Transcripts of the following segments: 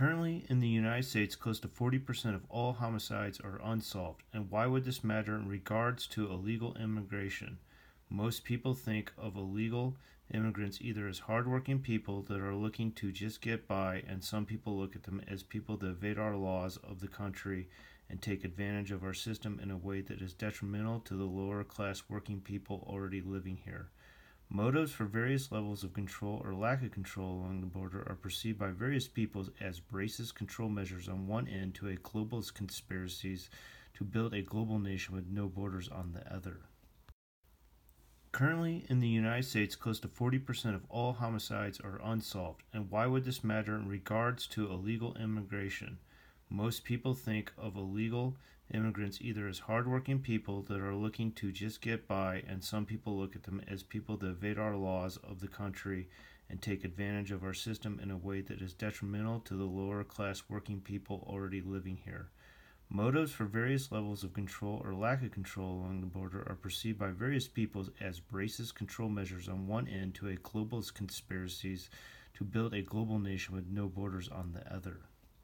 Currently, in the United States, close to 40% of all homicides are unsolved. And why would this matter in regards to illegal immigration? Most people think of illegal immigrants either as hardworking people that are looking to just get by, and some people look at them as people that evade our laws of the country and take advantage of our system in a way that is detrimental to the lower class working people already living here. Motives for various levels of control or lack of control along the border are perceived by various peoples as racist control measures on one end to a globalist conspiracies to build a global nation with no borders on the other. Currently, in the United States, close to 40% of all homicides are unsolved. And why would this matter in regards to illegal immigration? Most people think of illegal immigrants either as hardworking people that are looking to just get by, and some people look at them as people that evade our laws of the country and take advantage of our system in a way that is detrimental to the lower class working people already living here. Motives for various levels of control or lack of control along the border are perceived by various peoples as racist control measures on one end to a globalist conspiracies to build a global nation with no borders on the other.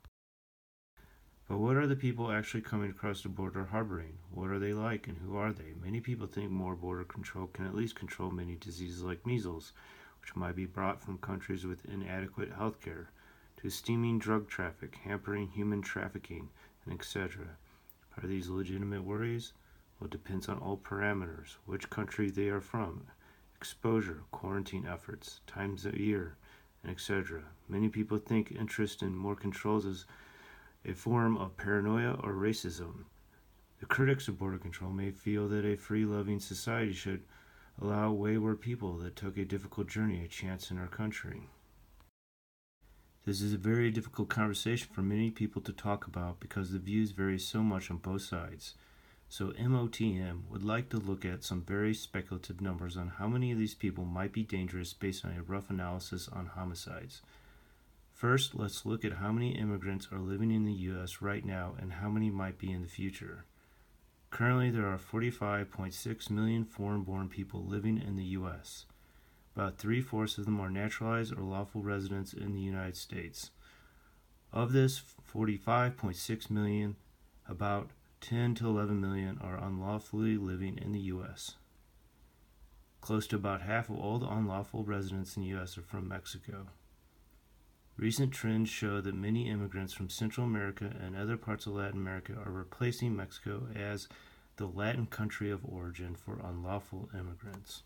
But what are the people actually coming across the border harboring? What are they like and who are they? Many people think more border control can at least control many diseases like measles, which might be brought from countries with inadequate health care, to steaming drug traffic, hampering human trafficking, and etc. Are these legitimate worries? Well, it depends on all parameters, which country they are from, exposure, quarantine efforts, times of year, and etc. Many people think interest in more controls is a form of paranoia or racism. The critics of border control may feel that a free-loving society should allow wayward people that took a difficult journey a chance in our country. This is a very difficult conversation for many people to talk about because the views vary so much on both sides. So MOTM would like to look at some very speculative numbers on how many of these people might be dangerous based on a rough analysis on homicides. First, let's look at how many immigrants are living in the U.S. right now and how many might be in the future. Currently, there are 45.6 million foreign-born people living in the U.S. About 3/4 of them are naturalized or lawful residents in the United States. Of this 45.6 million, about 10 to 11 million are unlawfully living in the U.S. Close to about half of all the unlawful residents in the U.S. are from Mexico. Recent trends show that many immigrants from Central America and other parts of Latin America are replacing Mexico as the Latin country of origin for unlawful immigrants.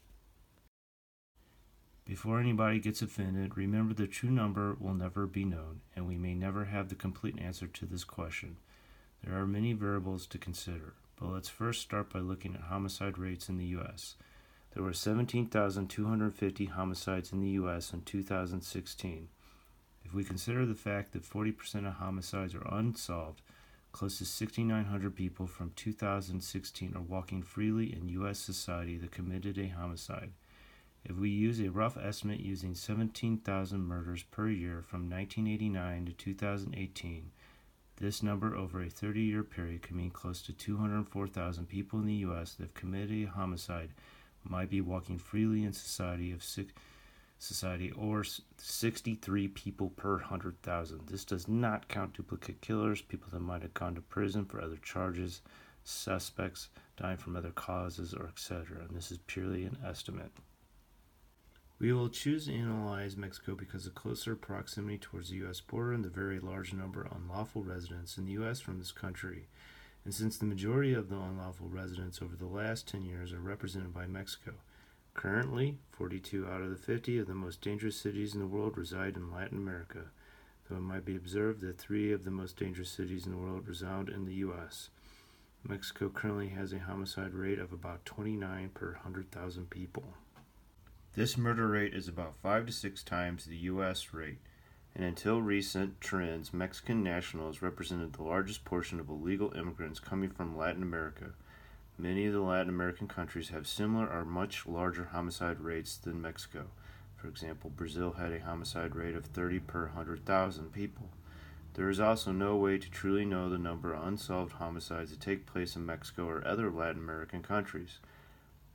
Before anybody gets offended, remember the true number will never be known, and we may never have the complete answer to this question. There are many variables to consider, but let's first start by looking at homicide rates in the U.S. There were 17,250 homicides in the U.S. in 2016. If we consider the fact that 40% of homicides are unsolved, close to 6,900 people from 2016 are walking freely in U.S. society that committed a homicide. If we use a rough estimate using 17,000 murders per year from 1989 to 2018, this number over a 30-year period could mean close to 204,000 people in the U.S. that have committed a homicide might be walking freely in society or 63 people per 100,000. This does not count duplicate killers, people that might have gone to prison for other charges, suspects dying from other causes, or etc. And this is purely an estimate. We will choose to analyze Mexico because of closer proximity towards the U.S. border and the very large number of unlawful residents in the U.S. from this country. And since the majority of the unlawful residents over the last 10 years are represented by Mexico, currently 42 out of the 50 of the most dangerous cities in the world reside in Latin America, though it might be observed that 3 of the most dangerous cities in the world reside in the U.S. Mexico currently has a homicide rate of about 29 per 100,000 people. This murder rate is about 5 to 6 times the U.S. rate, and until recent trends, Mexican nationals represented the largest portion of illegal immigrants coming from Latin America. Many of the Latin American countries have similar or much larger homicide rates than Mexico. For example, Brazil had a homicide rate of 30 per 100,000 people. There is also no way to truly know the number of unsolved homicides that take place in Mexico or other Latin American countries.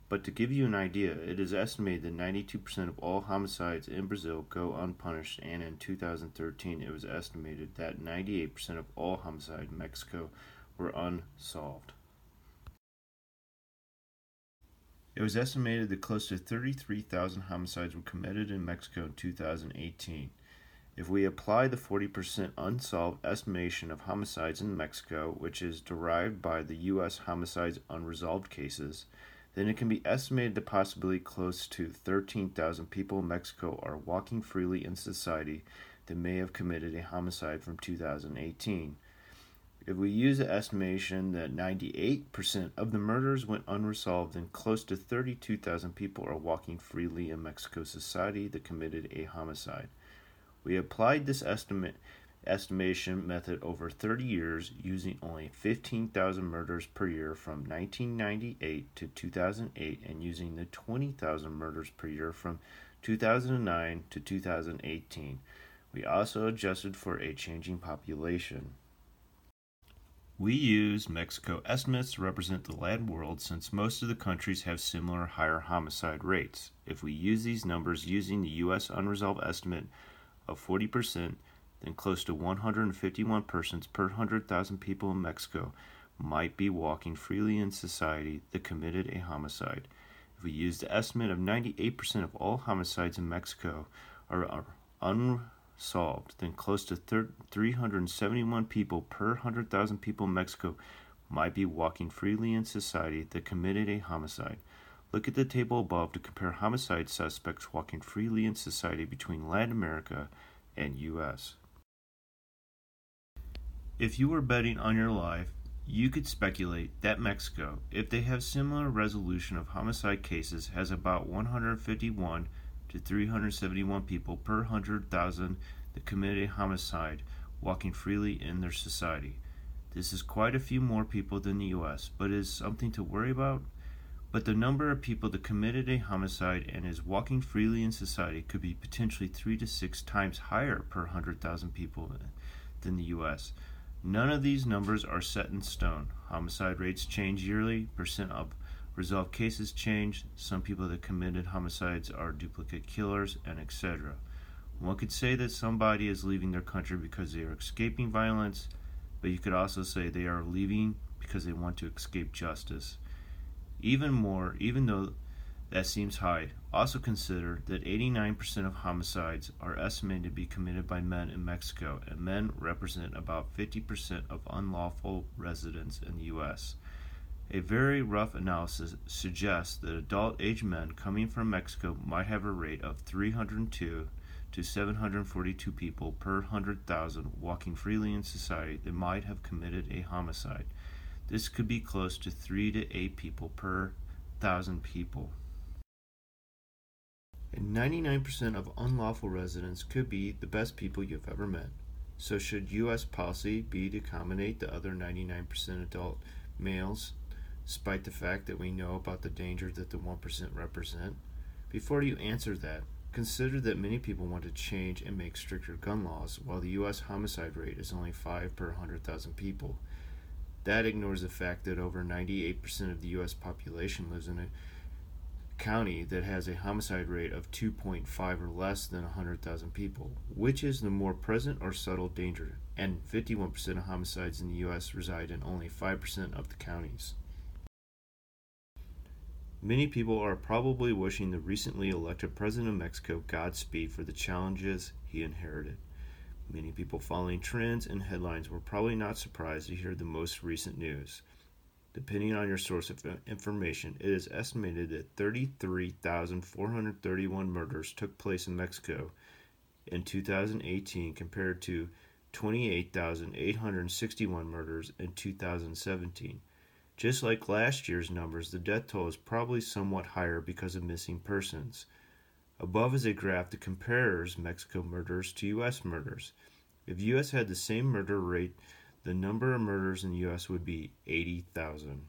But to give you an idea, it is estimated that 92% of all homicides in Brazil go unpunished, and in 2013 it was estimated that 98% of all homicides in Mexico were unsolved. It was estimated that close to 33,000 homicides were committed in Mexico in 2018. If we apply the 40% unsolved estimation of homicides in Mexico, which is derived by the U.S. homicides unresolved cases, then it can be estimated that possibly close to 13,000 people in Mexico are walking freely in society that may have committed a homicide from 2018. If we use the estimation that 98% of the murders went unresolved, then close to 32,000 people are walking freely in Mexico society that committed a homicide. We applied this estimation method over 30 years using only 15,000 murders per year from 1998 to 2008 and using the 20,000 murders per year from 2009 to 2018. We also adjusted for a changing population. We use Mexico estimates to represent the land world since most of the countries have similar higher homicide rates. If we use these numbers using the U.S. unresolved estimate of 40%, then close to 151 persons per 100,000 people in Mexico might be walking freely in society that committed a homicide. If we use the estimate of 98% of all homicides in Mexico are unsolved, then close to 371 people per 100,000 people in Mexico might be walking freely in society that committed a homicide. Look at the table above to compare homicide suspects walking freely in society between Latin America and U.S. If you were betting on your life, you could speculate that Mexico, if they have similar resolution of homicide cases, has about 151 to 371 people per 100,000 that committed a homicide walking freely in their society. This is quite a few more people than the U.S., but is something to worry about? But the number of people that committed a homicide and is walking freely in society could be potentially 3 to 6 times higher per 100,000 people than the U.S. None of these numbers are set in stone. Homicide rates change yearly, percent of resolved cases change, some people that committed homicides are duplicate killers, and etc. One could say that somebody is leaving their country because they are escaping violence, but you could also say they are leaving because they want to escape justice. Even though that seems high, also consider that 89% of homicides are estimated to be committed by men in Mexico, and men represent about 50% of unlawful residents in the U.S. A very rough analysis suggests that adult-aged men coming from Mexico might have a rate of 302 to 742 people per 100,000 walking freely in society that might have committed a homicide. This could be close to 3 to 8 people per 1,000 people. And 99% of unlawful residents could be the best people you've ever met. So should U.S. policy be to accommodate the other 99% adult males, despite the fact that we know about the danger that the 1% represent? Before you answer that, consider that many people want to change and make stricter gun laws, while the U.S. homicide rate is only 5 per 100,000 people. That ignores the fact that over 98% of the U.S. population lives in a county that has a homicide rate of 2.5 or less than 100,000 people. Which is the more present or subtle danger? And 51% of homicides in the U.S. reside in only 5% of the counties. Many people are probably wishing the recently elected president of Mexico Godspeed for the challenges he inherited. Many people following trends and headlines were probably not surprised to hear the most recent news. Depending on your source of information, it is estimated that 33,431 murders took place in Mexico in 2018 compared to 28,861 murders in 2017. Just like last year's numbers, the death toll is probably somewhat higher because of missing persons. Above is a graph that compares Mexico murders to U.S. murders. If U.S. had the same murder rate, the number of murders in the U.S. would be 80,000.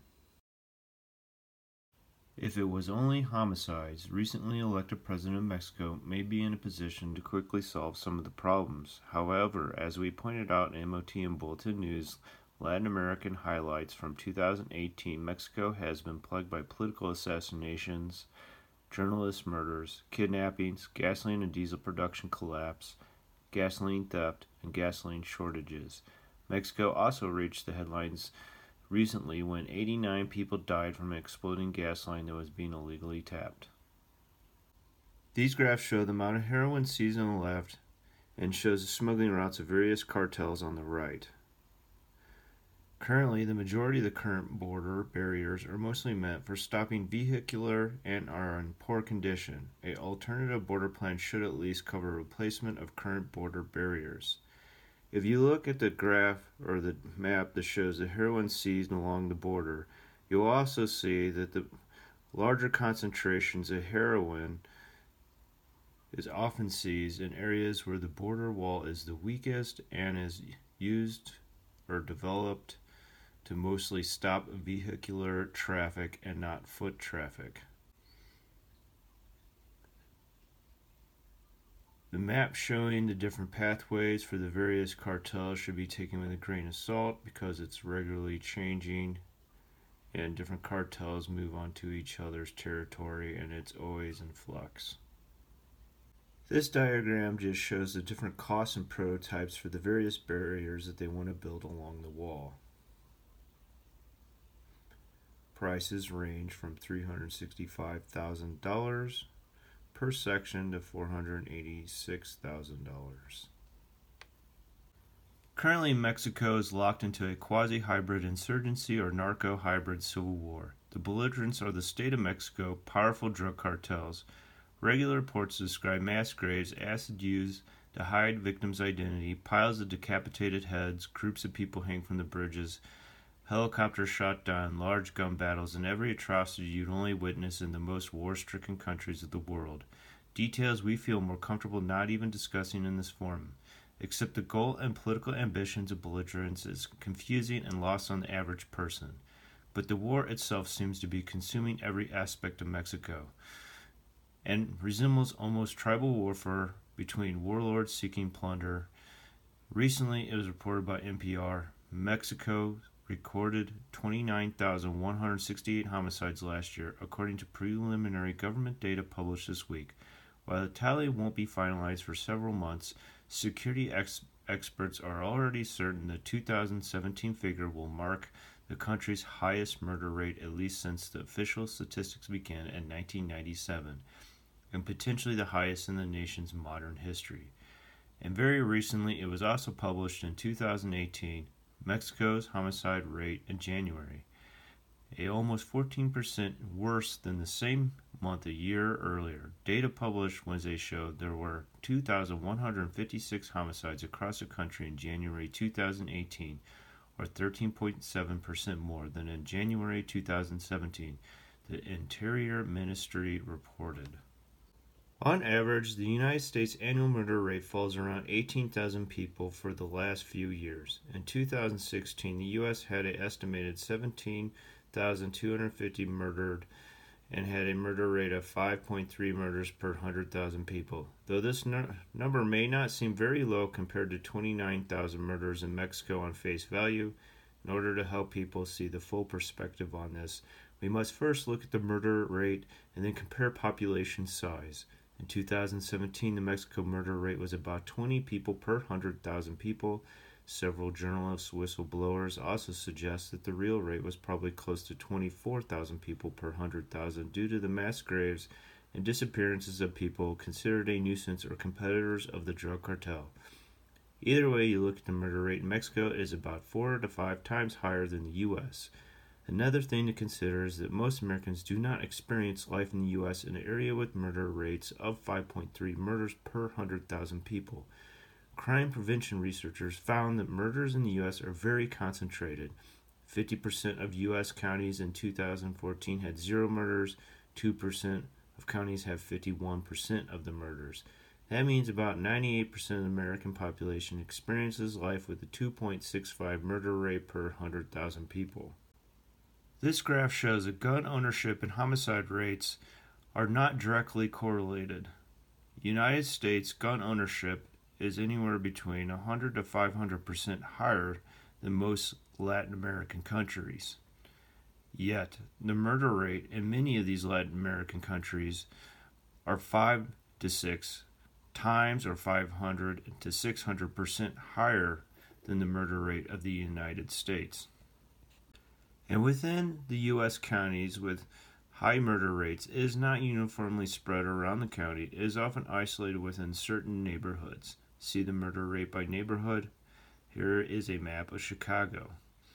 If it was only homicides, recently elected president of Mexico may be in a position to quickly solve some of the problems. However, as we pointed out in MOT and Bulletin News Latin American highlights from 2018, Mexico has been plagued by political assassinations, journalist murders, kidnappings, gasoline and diesel production collapse, gasoline theft, and gasoline shortages. Mexico also reached the headlines recently when 89 people died from an exploding gas line that was being illegally tapped. These graphs show the amount of heroin seized on the left and shows the smuggling routes of various cartels on the right. Currently, the majority of the current border barriers are mostly meant for stopping vehicular and are in poor condition. An alternative border plan should at least cover replacement of current border barriers. If you look at the graph or the map that shows the heroin seized along the border, you'll also see that the larger concentrations of heroin is often seized in areas where the border wall is the weakest and is used or developed to mostly stop vehicular traffic and not foot traffic. The map showing the different pathways for the various cartels should be taken with a grain of salt because it's regularly changing and different cartels move onto each other's territory and it's always in flux. This diagram just shows the different costs and prototypes for the various barriers that they want to build along the wall. Prices range from $365,000 per section to $486,000. Currently, Mexico is locked into a quasi-hybrid insurgency or narco-hybrid civil war. The belligerents are the state of Mexico, powerful drug cartels. Regular reports describe mass graves, acid used to hide victims' identity, piles of decapitated heads, groups of people hang from the bridges, helicopters shot down, large gun battles, and every atrocity you'd only witness in the most war-stricken countries of the world. Details we feel more comfortable not even discussing in this forum. Except the goal and political ambitions of belligerents is confusing and lost on the average person. But the war itself seems to be consuming every aspect of Mexico, and resembles almost tribal warfare between warlords seeking plunder. Recently, it was reported by NPR, Mexico recorded 29,168 homicides last year, according to preliminary government data published this week. While the tally won't be finalized for several months, security experts are already certain the 2017 figure will mark the country's highest murder rate at least since the official statistics began in 1997, and potentially the highest in the nation's modern history. And very recently, it was also published in 2018, Mexico's homicide rate in January, almost 14% worse than the same month a year earlier. Data published Wednesday showed there were 2,156 homicides across the country in January 2018, or 13.7% more than in January 2017, the Interior Ministry reported. On average, the United States annual murder rate falls around 18,000 people for the last few years. In 2016, the U.S. had an estimated 17,250 murdered and had a murder rate of 5.3 murders per 100,000 people. Though this number may not seem very low compared to 29,000 murders in Mexico on face value, in order to help people see the full perspective on this, we must first look at the murder rate and then compare population size. In 2017, the Mexico murder rate was about 20 people per 100,000 people. Several journalists, whistleblowers also suggest that the real rate was probably close to 24,000 people per 100,000 due to the mass graves and disappearances of people considered a nuisance or competitors of the drug cartel. Either way you look at the murder rate in Mexico, it is about 4 to 5 times higher than the U.S. Another thing to consider is that most Americans do not experience life in the U.S. in an area with murder rates of 5.3 murders per 100,000 people. Crime prevention researchers found that murders in the U.S. are very concentrated. 50% of U.S. counties in 2014 had 0 murders, 2% of counties have 51% of the murders. That means about 98% of the American population experiences life with a 2.65 murder rate per 100,000 people. This graph shows that gun ownership and homicide rates are not directly correlated. United States gun ownership is anywhere between 100 to 500% higher than most Latin American countries. Yet, the murder rate in many of these Latin American countries are 5 to 6 times or 500 to 600% higher than the murder rate of the United States. And within the U.S. counties with high murder rates, it is not uniformly spread around the county. It is often isolated within certain neighborhoods. See the murder rate by neighborhood. Here is a map of Chicago.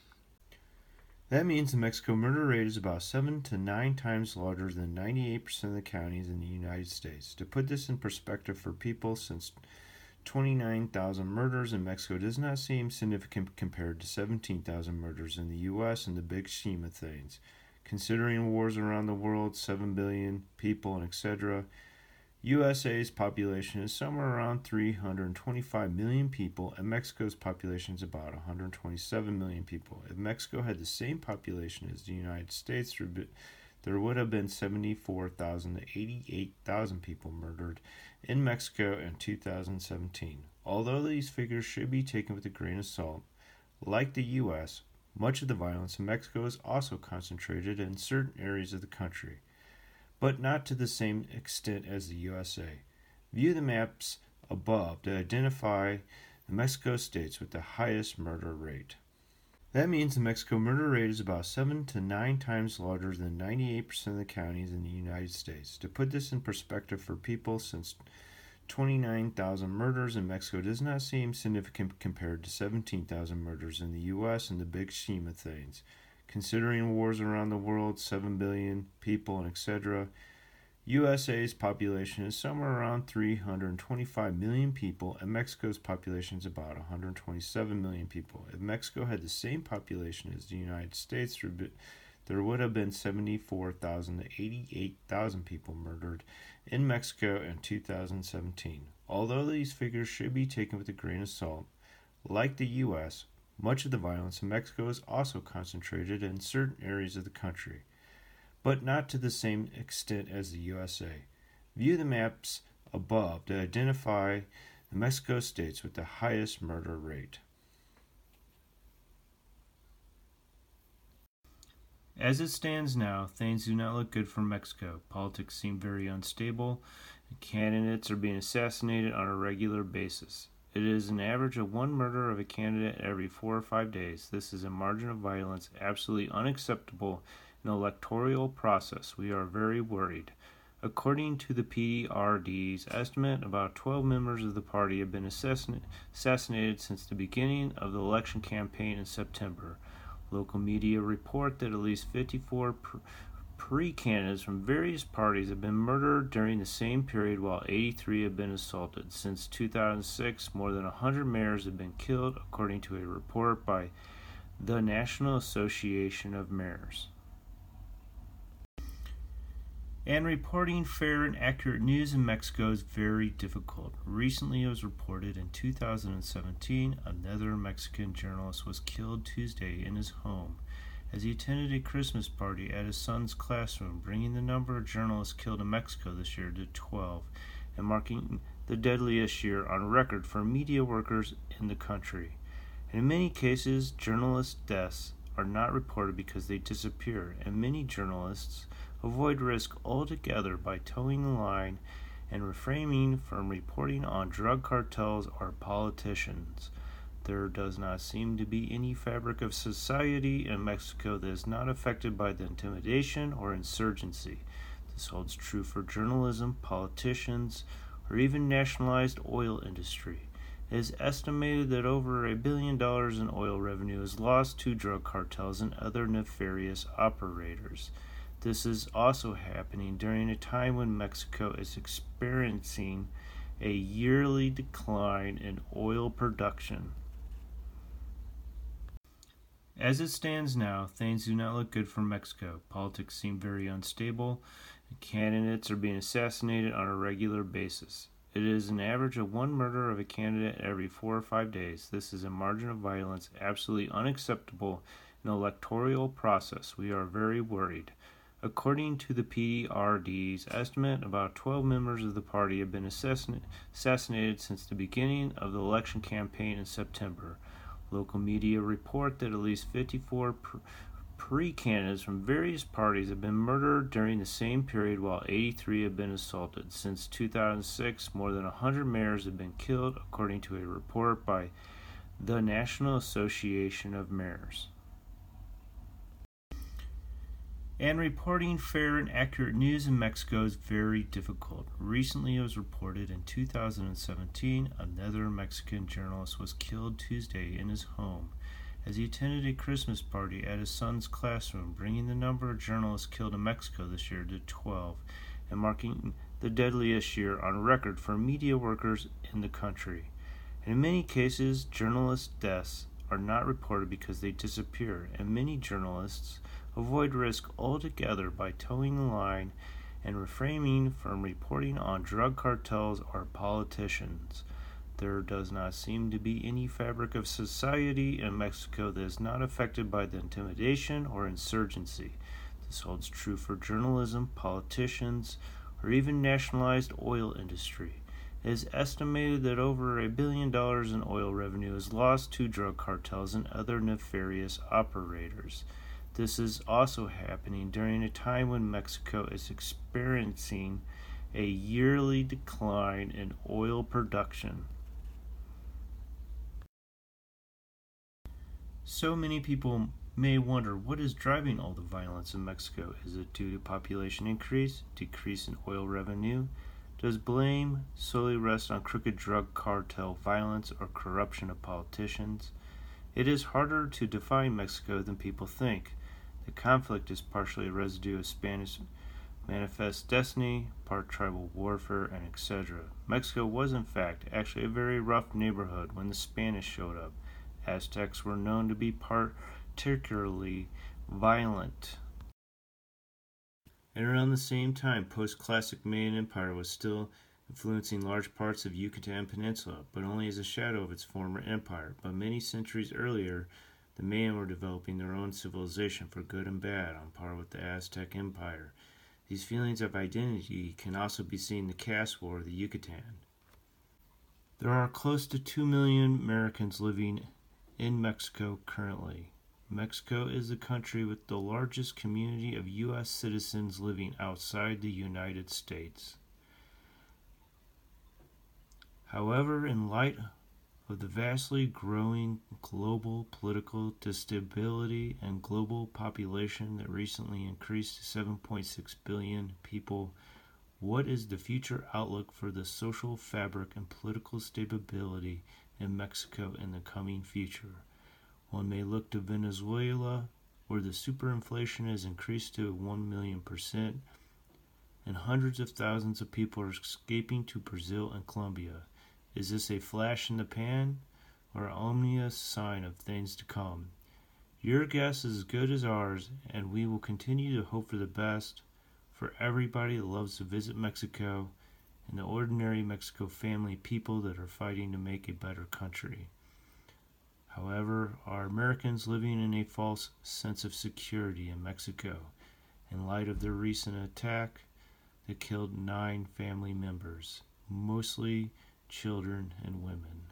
That means the Mexico murder rate is about 7 to 9 times larger than 98% of the counties in the United States. To put this in perspective for people, since 29,000 murders in Mexico does not seem significant compared to 17,000 murders in the U.S. in the big scheme of things. Considering wars around the world, 7 billion people, and etc., USA's population is somewhere around 325 million people, and Mexico's population is about 127 million people. If Mexico had the same population as the United States, there would have been 74,000 to 88,000 people murdered in Mexico in 2017. Although these figures should be taken with a grain of salt, like the U.S., much of the violence in Mexico is also concentrated in certain areas of the country, but not to the same extent as the USA. View the maps above to identify the Mexico states with the highest murder rate. That means the Mexico murder rate is about 7 to 9 times larger than 98% of the counties in the United States. To put this in perspective for people, since 29,000 murders in Mexico does not seem significant compared to 17,000 murders in the U.S. in the big scheme of things. Considering wars around the world, 7 billion people, and etc., USA's population is somewhere around 325 million people, and Mexico's population is about 127 million people. If Mexico had the same population as the United States, there would have been 74,000 to 88,000 people murdered in Mexico in 2017. Although these figures should be taken with a grain of salt, like the U.S., much of the violence in Mexico is also concentrated in certain areas of the country, but not to the same extent as the USA. View the maps above to identify the Mexico states with the highest murder rate. As it stands now, things do not look good for Mexico. Politics seem very unstable, and candidates are being assassinated on a regular basis. It is an average of one murder of a candidate every 4 or 5 days. This is a margin of violence absolutely unacceptable in the electoral process. We are very worried. According to the PRD's estimate, about 12 members of the party have been assassinated since the beginning of the election campaign in September. Local media report that at least 54 pre-candidates from various parties have been murdered during the same period, while 83 have been assaulted. Since 2006, more than 100 mayors have been killed, according to a report by the National Association of Mayors. And reporting fair and accurate news in Mexico is very difficult. Recently, it was reported in 2017, another Mexican journalist was killed Tuesday in his home as he attended a Christmas party at his son's classroom, bringing the number of journalists killed in Mexico this year to 12, and marking the deadliest year on record for media workers in the country. And in many cases, journalist deaths are not reported because they disappear, and many journalists avoid risk altogether by towing the line and refraining from reporting on drug cartels or politicians. There does not seem to be any fabric of society in Mexico that is not affected by the intimidation or insurgency. This holds true for journalism, politicians, or even nationalized oil industry. It is estimated that over $1 billion in oil revenue is lost to drug cartels and other nefarious operators. This is also happening during a time when Mexico is experiencing a yearly decline in oil production. As it stands now, things do not look good for Mexico. Politics seem very unstable, and candidates are being assassinated on a regular basis. It is an average of one murder of a candidate every 4 or 5 days. This is a margin of violence absolutely unacceptable in the electoral process. We are very worried. According to the PRD's estimate, about 12 members of the party have been assassinated since the beginning of the election campaign in September. Local media report that at least 54 pre-candidates from various parties have been murdered during the same period, while 83 have been assaulted. Since 2006, more than 100 mayors have been killed, according to a report by the National Association of Mayors. And reporting fair and accurate news in Mexico is very difficult. Recently, it was reported in 2017, another Mexican journalist was killed Tuesday in his home as he attended a Christmas party at his son's classroom, bringing the number of journalists killed in Mexico this year to 12 and marking the deadliest year on record for media workers in the country. And in many cases, journalist deaths are not reported because they disappear, and many journalists avoid risk altogether by towing the line and refraining from reporting on drug cartels or politicians. There does not seem to be any fabric of society in Mexico that is not affected by the intimidation or insurgency. This holds true for journalism, politicians, or even nationalized oil industry. It is estimated that over $1 billion in oil revenue is lost to drug cartels and other nefarious operators. This is also happening during a time when Mexico is experiencing a yearly decline in oil production. So many people may wonder what is driving all the violence in Mexico. Is it due to population increase, decrease in oil revenue? Does blame solely rest on crooked drug cartel violence or corruption of politicians? It is harder to define Mexico than people think. The conflict is partially a residue of Spanish manifest destiny, part tribal warfare, and etc. Mexico was in fact actually a very rough neighborhood when the Spanish showed up. Aztecs were known to be particularly violent. And around the same time, post-classic Mayan Empire was still influencing large parts of Yucatan Peninsula, but only as a shadow of its former empire. But many centuries earlier, the Mayan were developing their own civilization for good and bad, on par with the Aztec Empire. These feelings of identity can also be seen in the caste war of the Yucatan. There are close to 2 million Americans living in Mexico currently. Mexico is the country with the largest community of U.S. citizens living outside the United States. However, in light of the vastly growing global political instability and global population that recently increased to 7.6 billion people, what is the future outlook for the social fabric and political stability in Mexico in the coming future? One may look to Venezuela, where the superinflation has increased to 1,000,000%, and hundreds of thousands of people are escaping to Brazil and Colombia. Is this a flash in the pan, or an ominous sign of things to come? Your guess is as good as ours, and we will continue to hope for the best for everybody that loves to visit Mexico and the ordinary Mexico family people that are fighting to make a better country. However, are Americans living in a false sense of security in Mexico in light of their recent attack that killed 9 family members, mostly children and women?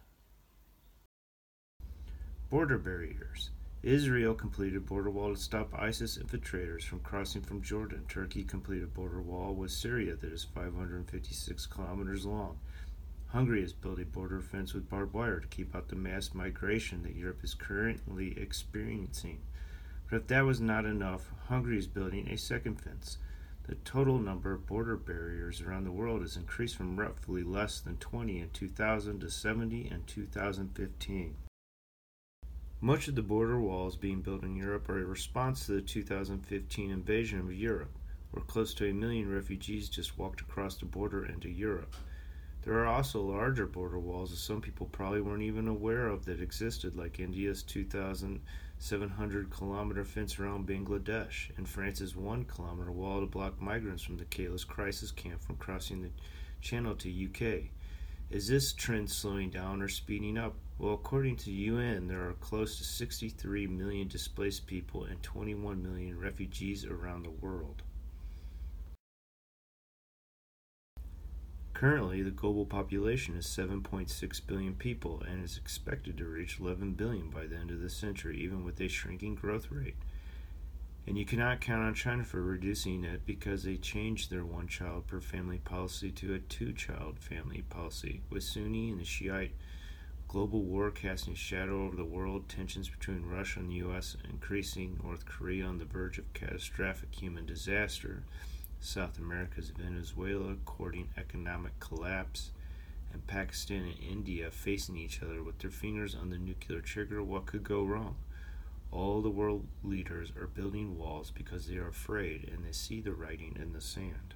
Border barriers. Israel completed border wall to stop ISIS infiltrators from crossing from Jordan. Turkey completed border wall with Syria that is 556 kilometers long. Hungary has built a border fence with barbed wire to keep out the mass migration that Europe is currently experiencing. But if that was not enough, Hungary is building a second fence. The total number of border barriers around the world has increased from roughly less than 20 in 2000 to 70 in 2015. Much of the border walls being built in Europe are a response to the 2015 invasion of Europe, where close to 1 million refugees just walked across the border into Europe. There are also larger border walls that some people probably weren't even aware of that existed, like India's 2,700-kilometer fence around Bangladesh, and France's 1-kilometer wall to block migrants from the Calais crisis camp from crossing the channel to UK. Is this trend slowing down or speeding up? Well, according to the UN, there are close to 63 million displaced people and 21 million refugees around the world. Currently, the global population is 7.6 billion people and is expected to reach 11 billion by the end of the century, even with a shrinking growth rate. And you cannot count on China for reducing it because they changed their one-child per family policy to a two-child family policy, with Sunni and the Shiite global war casting a shadow over the world, tensions between Russia and the U.S. increasing, North Korea on the verge of catastrophic human disaster, South America's Venezuela courting economic collapse, and Pakistan and India facing each other with their fingers on the nuclear trigger. What could go wrong? All the world leaders are building walls because they are afraid and they see the writing in the sand.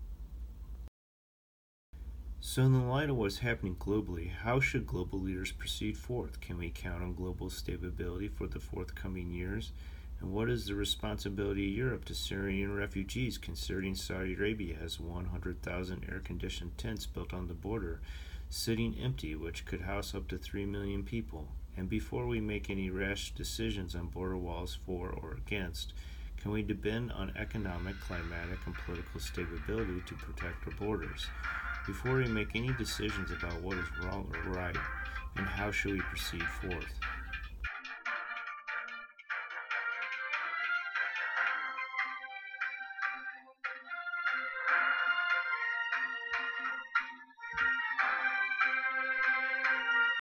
So, in the light of what's happening globally, how should global leaders proceed forth? Can we count on global stability for the forthcoming years? And what is the responsibility of Europe to Syrian refugees, considering Saudi Arabia has 100,000 air-conditioned tents built on the border, sitting empty, which could house up to 3 million people? And before we make any rash decisions on border walls for or against, can we depend on economic, climatic, and political stability to protect our borders? Before we make any decisions about what is wrong or right, and how should we proceed forth?